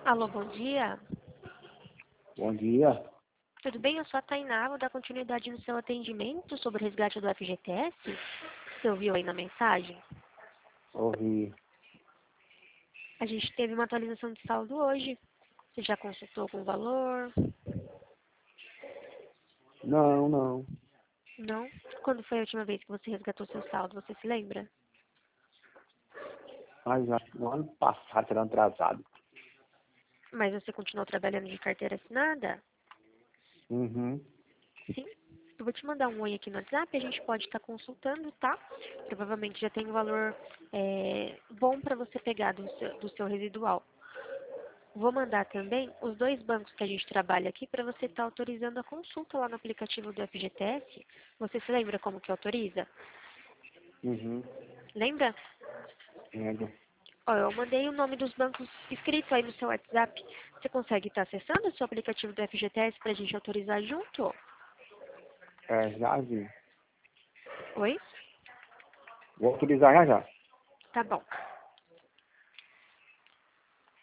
Alô, bom dia. Bom dia. Tudo bem? Eu sou a Tainá, vou dar continuidade no seu atendimento sobre o resgate do FGTS. Você ouviu aí na mensagem? Ouvi. A gente teve uma atualização de saldo hoje. Você já consultou com o valor? Não. Não? Quando foi a última vez que você resgatou seu saldo? Você se lembra? Mas acho que no ano passado será atrasado. Mas você continuou trabalhando de carteira assinada? Uhum. Sim. Eu vou te mandar um oi aqui no WhatsApp, a gente pode estar consultando, tá? Provavelmente já tem um valor bom para você pegar do seu residual. Vou mandar também os dois bancos que a gente trabalha aqui para você estar autorizando a consulta lá no aplicativo do FGTS. Você se lembra como que autoriza? Uhum. Lembra? Lembro. Ó, eu mandei o nome dos bancos escrito aí no seu WhatsApp. Você consegue estar acessando o seu aplicativo do FGTS para a gente autorizar junto? Já vi. Oi? Vou autorizar já. Tá bom.